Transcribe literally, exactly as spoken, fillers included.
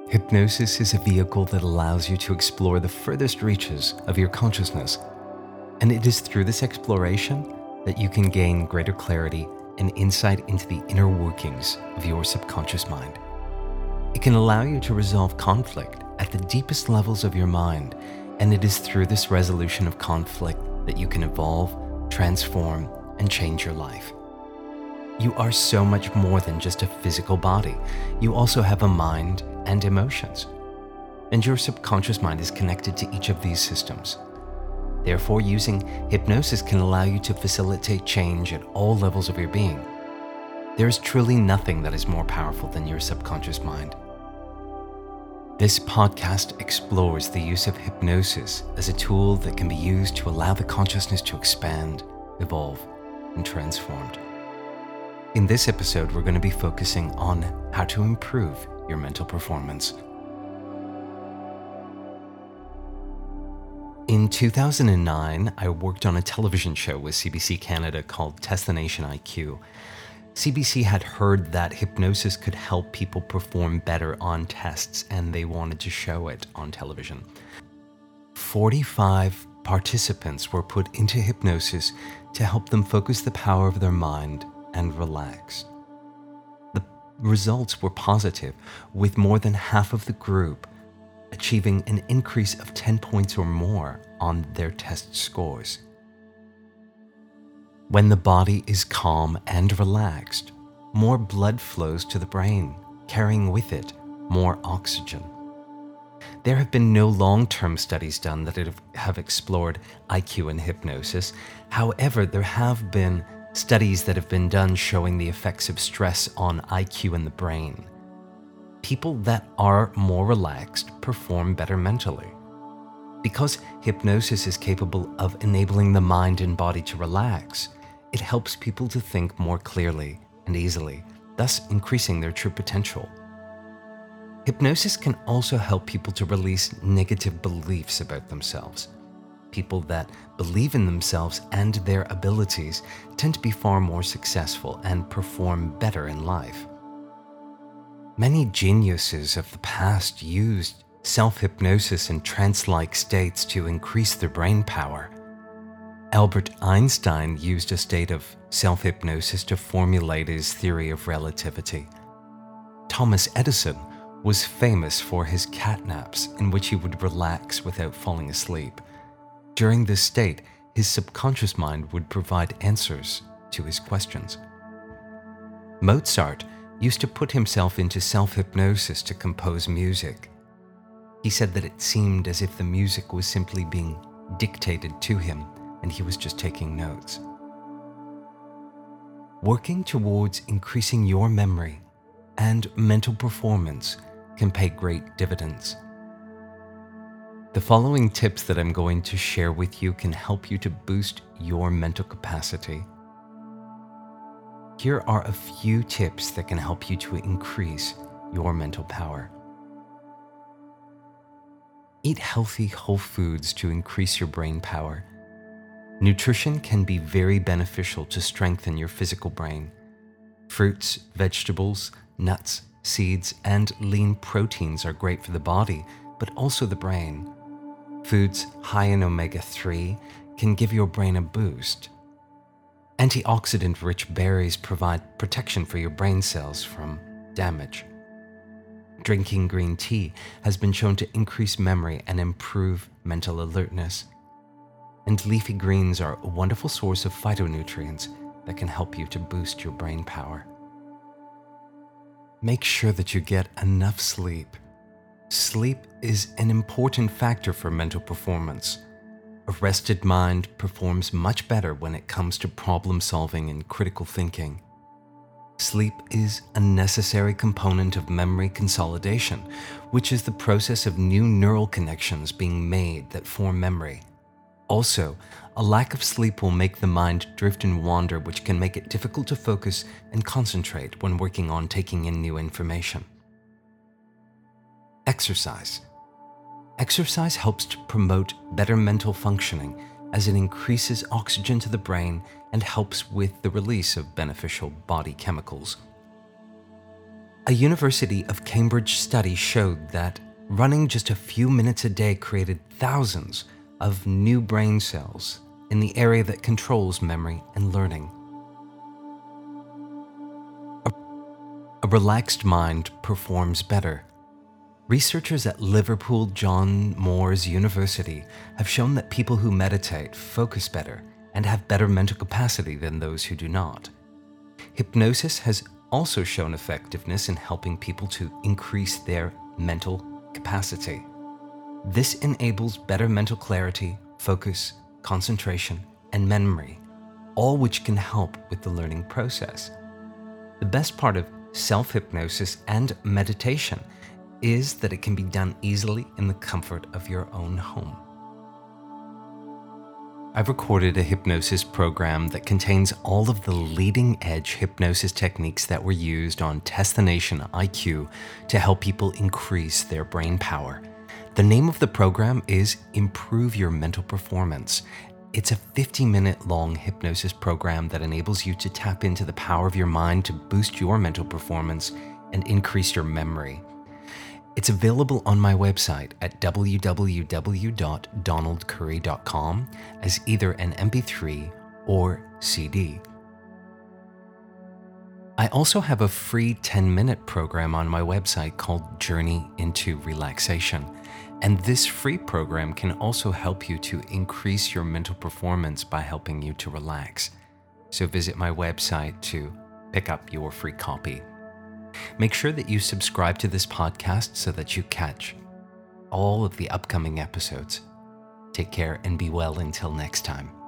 Hypnosis is a vehicle that allows you to explore the furthest reaches of your consciousness, and it is through this exploration that you can gain greater clarity and insight into the inner workings of your subconscious mind. It can allow you to resolve conflict at the deepest levels of your mind, and it is through this resolution of conflict that you can evolve, transform, and change your life. You are so much more than just a physical body. You also have a mind and emotions. And your subconscious mind is connected to each of these systems. Therefore, using hypnosis can allow you to facilitate change at all levels of your being. There is truly nothing that is more powerful than your subconscious mind. This podcast explores the use of hypnosis as a tool that can be used to allow the consciousness to expand, evolve, and transform. In this episode, we're going to be focusing on how to improve your mental performance. In two thousand nine, I worked on a television show with C B C Canada called Test the Nation I Q. C B C had heard that hypnosis could help people perform better on tests, and they wanted to show it on television. forty-five participants were put into hypnosis to help them focus the power of their mind and relax. The results were positive, with more than half of the group achieving an increase of ten points or more on their test scores. When the body is calm and relaxed, more blood flows to the brain, carrying with it more oxygen. There have been no long-term studies done that have explored I Q and hypnosis. However, there have been studies that have been done showing the effects of stress on I Q in the brain. People that are more relaxed perform better mentally. Because hypnosis is capable of enabling the mind and body to relax, it helps people to think more clearly and easily, thus increasing their true potential. Hypnosis can also help people to release negative beliefs about themselves. People that believe in themselves and their abilities tend to be far more successful and perform better in life. Many geniuses of the past used self-hypnosis and trance-like states to increase their brain power. Albert Einstein used a state of self-hypnosis to formulate his theory of relativity. Thomas Edison was famous for his cat naps, in which he would relax without falling asleep. During this state, his subconscious mind would provide answers to his questions. Mozart used to put himself into self-hypnosis to compose music. He said that it seemed as if the music was simply being dictated to him, and he was just taking notes. Working towards increasing your memory and mental performance can pay great dividends. The following tips that I'm going to share with you can help you to boost your mental capacity. Here are a few tips that can help you to increase your mental power. Eat healthy whole foods to increase your brain power. Nutrition can be very beneficial to strengthen your physical brain. Fruits, vegetables, nuts, seeds, and lean proteins are great for the body, but also the brain. Foods high in omega three can give your brain a boost. Antioxidant-rich berries provide protection for your brain cells from damage. Drinking green tea has been shown to increase memory and improve mental alertness. And leafy greens are a wonderful source of phytonutrients that can help you to boost your brain power. Make sure that you get enough sleep. Sleep is an important factor for mental performance. A rested mind performs much better when it comes to problem solving and critical thinking. Sleep is a necessary component of memory consolidation, which is the process of new neural connections being made that form memory. Also, a lack of sleep will make the mind drift and wander, which can make it difficult to focus and concentrate when working on taking in new information. Exercise. Exercise helps to promote better mental functioning as it increases oxygen to the brain and helps with the release of beneficial body chemicals. A University of Cambridge study showed that running just a few minutes a day created thousands of new brain cells in the area that controls memory and learning. A, a relaxed mind performs better. Researchers at Liverpool John Moores University have shown that people who meditate focus better and have better mental capacity than those who do not. Hypnosis has also shown effectiveness in helping people to increase their mental capacity. This enables better mental clarity, focus, concentration, and memory, all which can help with the learning process. The best part of self-hypnosis and meditation is that it can be done easily in the comfort of your own home. I've recorded a hypnosis program that contains all of the leading-edge hypnosis techniques that were used on Test the Nation I Q to help people increase their brain power. The name of the program is Improve Your Mental Performance. It's a fifty-minute long hypnosis program that enables you to tap into the power of your mind to boost your mental performance and increase your memory. It's available on my website at w w w dot donald curry dot com as either an M P three or C D. I also have a free ten-minute program on my website called Journey into Relaxation, and this free program can also help you to increase your mental performance by helping you to relax. So visit my website to pick up your free copy. Make sure that you subscribe to this podcast so that you catch all of the upcoming episodes. Take care and be well until next time.